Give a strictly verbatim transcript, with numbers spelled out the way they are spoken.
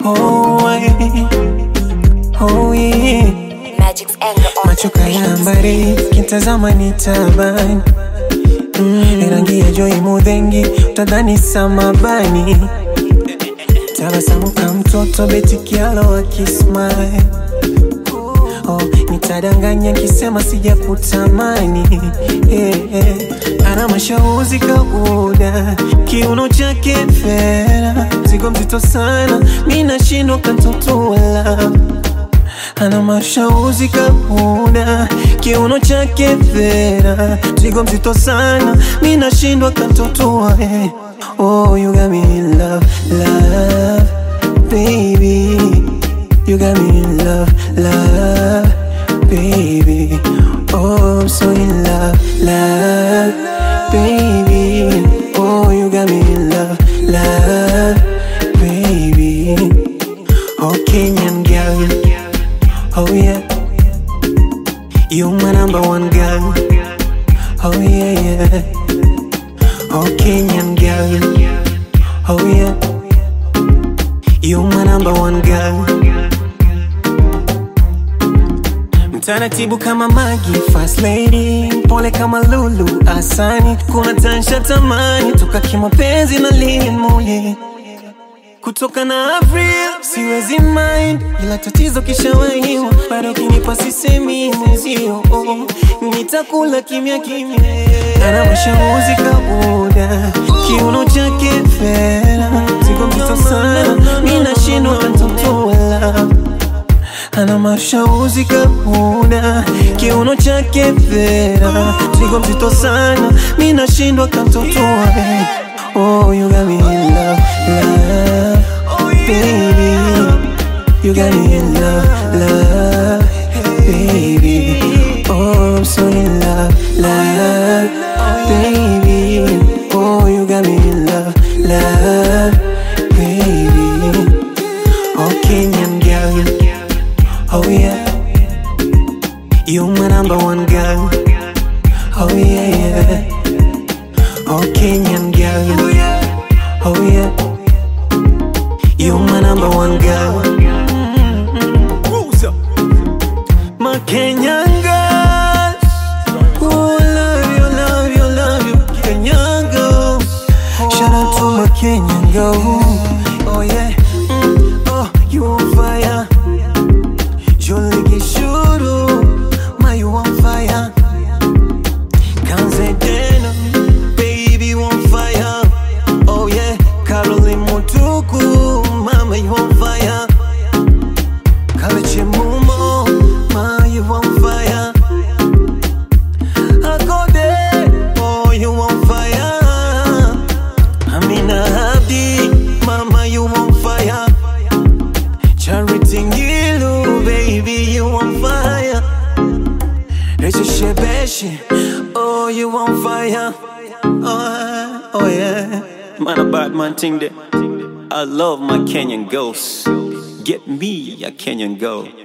Oh, I, oh yeah. Magic's anger on Macho kaya mbari, kintazama nitabani. Mm, rangi ya joy mudhengi, utadhani samabani. Tabasamu ka mtoto beti kialo akismile. Oh, nitadanganya kisema sija kutamani. Yeah, yeah. Ana mashauzi kauda, kiuno chake fera, zigo mzito sana, mina shindo kantoto wala. Ana mashauzi kauda, kiuno chake fera, zigo mzito sana, mina shindo kantoto wala. Oh, you got me in love, love, baby. You got me in love, love, baby. Oh, I'm so in love, love, baby. Oh, you got me in love, love, baby. Oh, Kenyan girl, oh yeah. You my number one girl, oh yeah, yeah. Oh, Kenyan girl, oh yeah. You my number one girl. Mtaratibu kama Maggie, fast lady, pole kama Lulu, Asani. Kuna tansha tamani, toka kimapenzi na Lilian Mule. Kutoka na Avril, siwezi mind, ila tatizo kishawahiwa, bado kinipa sisemi mwezio. Oh, nitakula kimya kimya. Ana mashauzi kauda, kiuno chake fera, zigo mzito sana, mina shindwa kantoto wala. Ana mashauzi kauda, kiuno chake fera, zigo mzito sana, mina shindwa kantoto wala. Oh, you got me in love, love, baby. You got me in love, love, baby. Oh, I'm so in love, love, baby. Oh, you got me in love, love, baby. Oh, Kenyan girl, oh yeah. You my number one girl, oh yeah, yeah. Oh, Kenyan girl, oh yeah. You my number one girl. My Kenyan girls, oh, I love you, love you, love you, Kenyan girls. Shout out to my Kenyan girls. Oh yeah, mm, oh, you on fire. Jolly Gishuru, my you on fire. Kanze Dena, baby you on fire. Oh yeah, Caroline Mutuku, mama you on fire. Kaleche Mumo, ma you on fire. Akode, oh you on fire. Amina Abdi, mama you on fire. Charity Ngilu, baby you on fire. Recha Shebeshi, oh you on fire. Oh, oh yeah. Man a bad man thing there. I love my Kenyan girls. Get me a Kenyan girl.